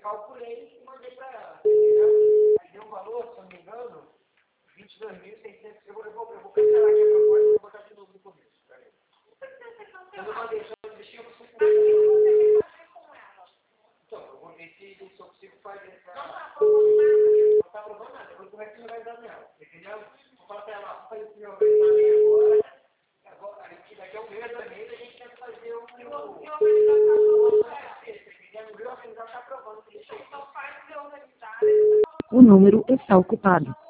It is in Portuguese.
calculei e mandei para ela, entendeu? Aí deu um valor, se não me engano, 22.600. Eu vou cancelar aqui a proposta e vou botar de novo no começo. Eu não mandei, só deixei você com ela. Então, eu vou ver se eu consigo fazer essa... Não está aprovando nada. Eu vou começar a organizar nela, entendeu? Vou falar para ela, vou fazer esse organizamento agora. Daqui a um mês, 2 meses, a gente tem que fazer o... E o organizar está aprovando. O número está ocupado.